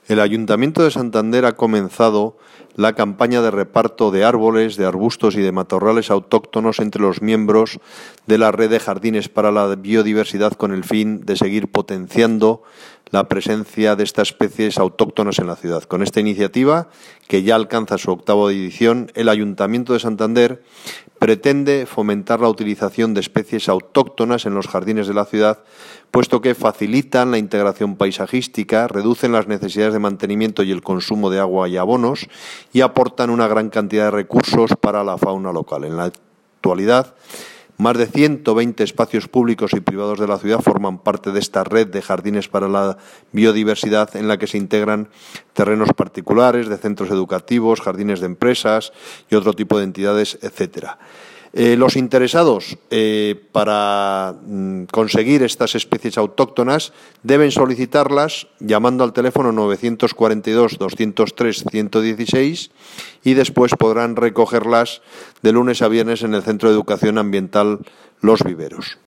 El Ayuntamiento de Santander ha comenzado la campaña de reparto de árboles, de arbustos y de matorrales autóctonos entre los miembros de la red de jardines para la biodiversidad con el fin de seguir potenciando la presencia de estas especies autóctonas en la ciudad. Con esta iniciativa, que ya alcanza su 8ª edición, el Ayuntamiento de Santander pretende fomentar la utilización de especies autóctonas en los jardines de la ciudad, puesto que facilitan la integración paisajística, reducen las necesidades de mantenimiento y el consumo de agua y abonos y aportan una gran cantidad de recursos para la fauna local. En la actualidad, más de 120 espacios públicos y privados de la ciudad forman parte de esta red de jardines para la biodiversidad, en la que se integran terrenos particulares, de centros educativos, jardines de empresas y otro tipo de entidades, etcétera. Los interesados para conseguir estas especies autóctonas deben solicitarlas llamando al teléfono 942-203-116 y después podrán recogerlas de lunes a viernes en el Centro de Educación Ambiental Los Viveros.